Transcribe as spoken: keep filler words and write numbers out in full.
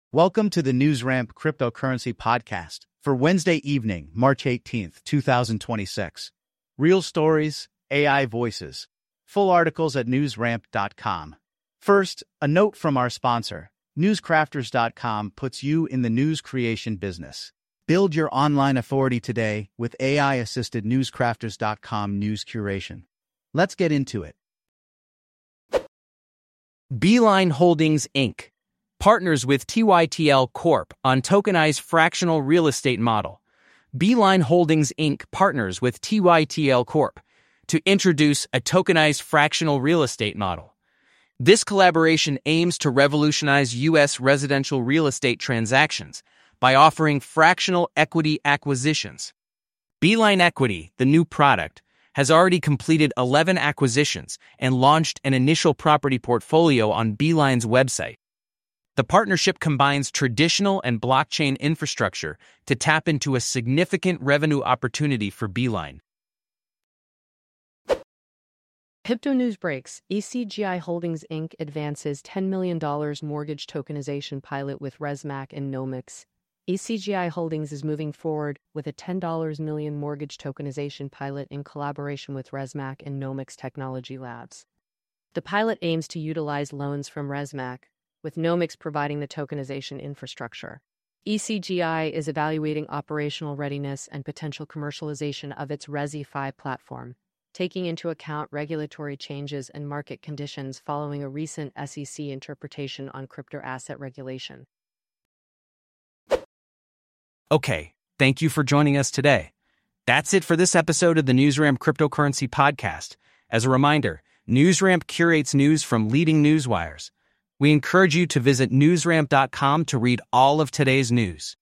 Welcome to the NewsRamp Cryptocurrency Podcast for Wednesday evening, March eighteenth, two thousand twenty-six. Real stories, A I voices. Full articles at newsramp dot com. First, a note from our sponsor. Newscrafters dot com puts you in the news creation business. Build your online authority today with A I-assisted newscrafters dot com news curation. Let's get into it. Beeline Holdings, Incorporated partners with T Y T L Corp on tokenized fractional real estate model. Beeline Holdings, Incorporated partners with T Y T L Corp to introduce a tokenized fractional real estate model. This collaboration aims to revolutionize U S residential real estate transactions by offering fractional equity acquisitions. Beeline Equity, the new product, has already completed eleven acquisitions and launched an initial property portfolio on Beeline's website. The partnership combines traditional and blockchain infrastructure to tap into a significant revenue opportunity for Beeline. Crypto News Breaks. E C G I Holdings, Incorporated advances ten million dollars mortgage tokenization pilot with ResMac and Nomics. E C G I Holdings is moving forward with a ten million dollars mortgage tokenization pilot in collaboration with ResMac and Nomics Technology Labs. The pilot aims to utilize loans from ResMac, with Nomics providing the tokenization infrastructure. E C G I is evaluating operational readiness and potential commercialization of its ResiFi platform, taking into account regulatory changes and market conditions following a recent S E C interpretation on crypto asset regulation. Okay, thank you for joining us today. That's it for this episode of the NewsRamp Cryptocurrency Podcast. As a reminder, NewsRamp curates news from leading newswires. We encourage you to visit newsramp dot com to read all of today's news.